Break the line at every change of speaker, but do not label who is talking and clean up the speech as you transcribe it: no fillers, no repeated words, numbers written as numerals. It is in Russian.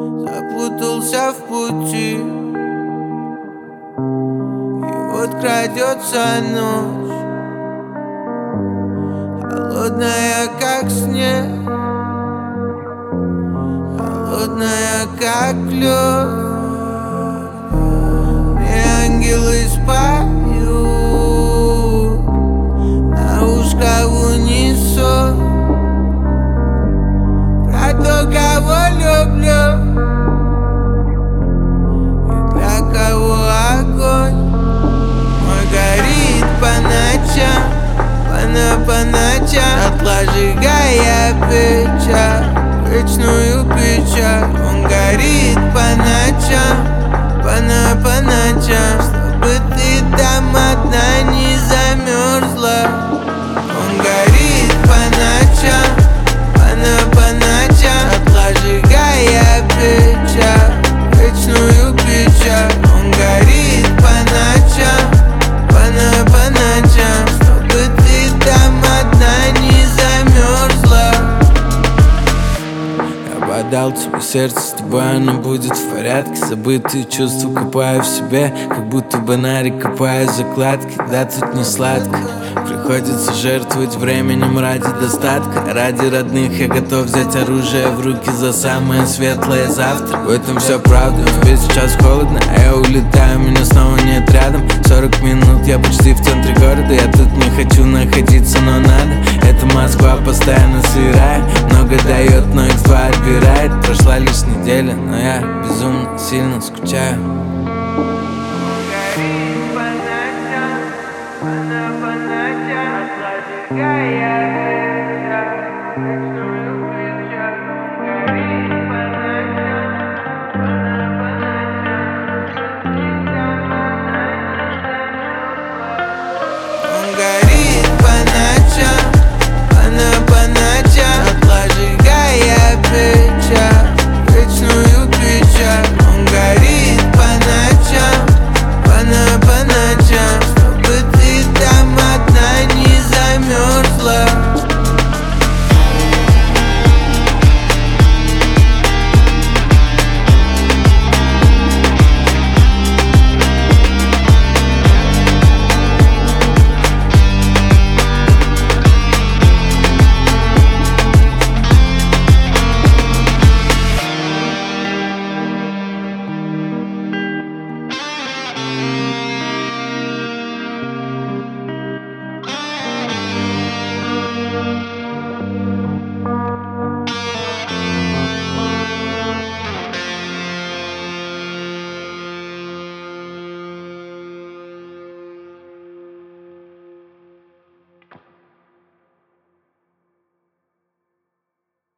запутался в пути. И вот крадется ночь, холодная, как снег, холодная, как лед. Мне ангелы споют на ушко в унисон про то, кого люблю и для кого огонь мой горит по ночам, по ночам, отложигая печаль, вечную печаль. Он горит по ночам, по ночам, чтобы ты там одна не замерзла. Он горит по ночам, по ночам, отложигая печаль, вечную печаль. Он горит по ночам, по ночам, чтобы ты там одна не замерзла. Я подал тебе сердце, с тобой оно будет в порядке. Забытые чувства копаю в себе, как будто бы нарик копаю закладки. Да, тут не сладко, приходится жертвовать временем ради достатка. Ради родных я готов взять оружие в руки за самое светлое завтра. В этом все правда, тебе сейчас холодно, а я улетаю, меня снова нет рядом. 40 минут, я почти в центре города. Я тут не хочу находиться, но надо. Эта Москва постоянно сырая, много дает, но X2 отбирает. Прошла лишь неделя, но я безумно сильно скучаю.